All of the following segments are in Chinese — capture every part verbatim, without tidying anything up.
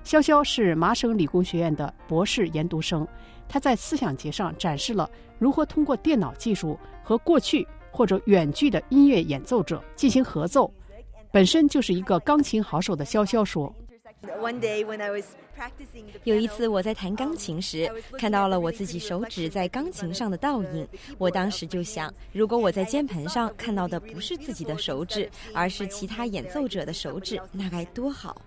潇潇是麻省理工学院的博士研读生，他在思想节上展示了如何通过电脑技术和过去或者远距的音乐演奏者进行合奏。本身就是一个钢琴好手的潇潇说， 有一次我在弹钢琴时，看到了我自己手指在钢琴上的倒影。我当时就想，如果我在键盘上看到的不是自己的手指，而是其他演奏者的手指，那该多好。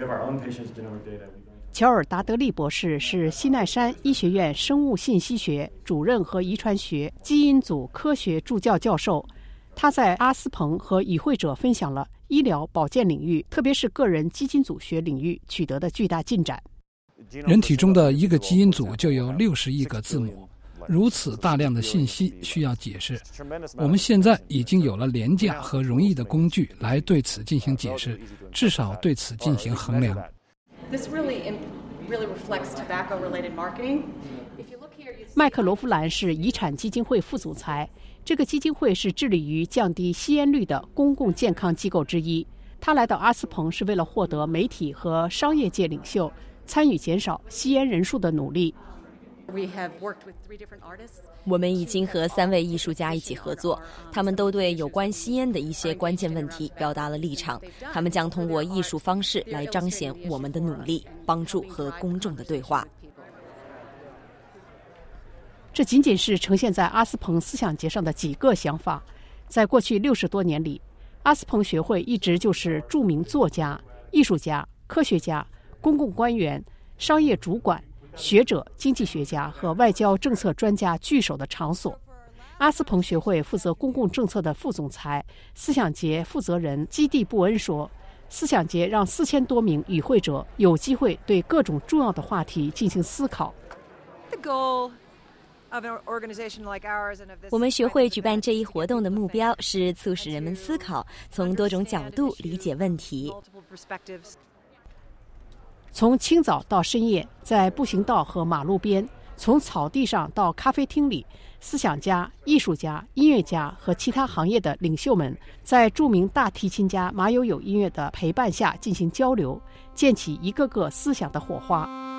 乔尔达德利博士是西奈山医学院生物信息学主任和遗传学基因组科学助教教授。他在阿斯彭和与会者分享了医疗保健领域，特别是个人基因组学领域取得的巨大进展。 人体中的一个基因组就有六十亿个字母，如此大量的信息需要解释。我们现在已经有了廉价和容易的工具来对此进行解释，至少对此进行衡量。 麦克罗夫兰是遗产基金会副总裁，这个基金会是致力于降低吸烟率的公共健康机构之一。他来到阿斯彭是为了获得媒体和商业界领袖参与减少吸烟人数的努力。 我们已经和三位艺术家一起合作，他们都对有关吸烟的一些关键问题表达了立场。他们将通过艺术方式来彰显我们的努力，帮助和公众的对话。 这仅仅是呈现在阿斯彭思想节上的几个想法。在过去六十多年里，阿斯彭学会一直就是著名作家、艺术家、科学家、公共官员、商业主管、学者、经济学家和外交政策专家聚首的场所。阿斯彭学会负责公共政策的副总裁、思想节负责人基蒂布恩说，思想节让四千多名与会者有机会对各种重要的话题进行思考。 我们学会举办这一活动的目标是促使人们思考，从多种角度理解问题。 从清早到深夜，在步行道和马路边，从草地上到咖啡厅里，思想家、艺术家、音乐家和其他行业的领袖们在著名大提琴家马友友音乐的陪伴下进行交流，溅起一个个思想的火花。